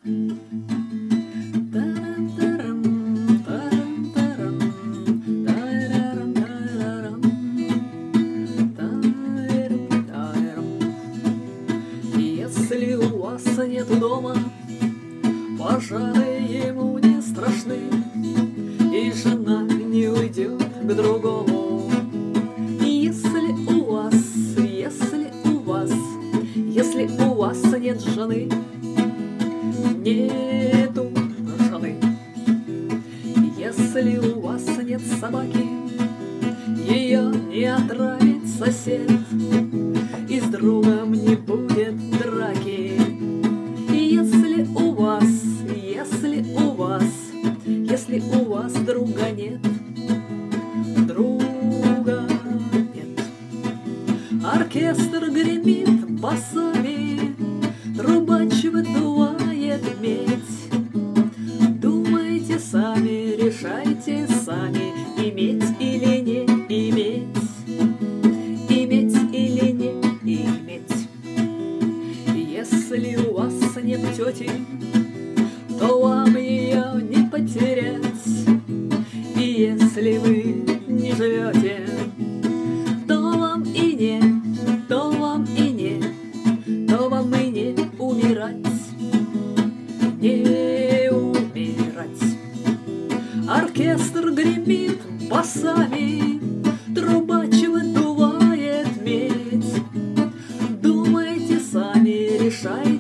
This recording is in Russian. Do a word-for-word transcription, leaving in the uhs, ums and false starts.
Если у вас нет дома, пожары ему не страшны, и жена не уйдет к другому. Если у вас, если у вас, если у вас нет жены, нету жены. Если у вас нет собаки, ее не отравит сосед, и с другом не будет драки. Если у вас, если у вас, если у вас друга нет, друга нет. Оркестр гремит басами, трубач выдувает медь. Думайте сами, решайте сами, иметь или не иметь, иметь или не иметь. Если у вас нет тети, то вам ее не потерять. И если вы не живете, то вам и не, то вам и не, то вам и не умирать, не умирать. Оркестр гремит басами, трубач выдувает медь. Думайте сами, решайте